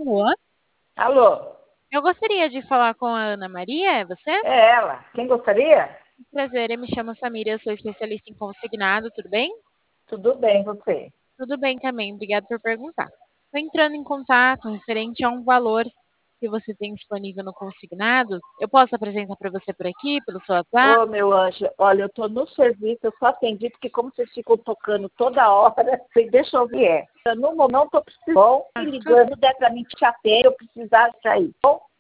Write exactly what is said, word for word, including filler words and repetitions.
Alô? Alô? Eu gostaria de falar com a Ana Maria, é você? É ela. Quem gostaria? Prazer, eu me chamo Samira, eu sou especialista em consignado, tudo bem? Tudo bem, você? Tudo bem também, obrigada por perguntar. Estou entrando em contato referente a um valor que você tem disponível no consignado. Eu posso apresentar para você por aqui, pelo seu WhatsApp? Ô, meu anjo, olha, eu tô no serviço, eu só atendi, porque como vocês ficam tocando toda hora, você deixa eu ver. Eu no momento não tô precisando, Ah, me tudo, ligando, der pra mim te atender, eu precisar sair. Bom,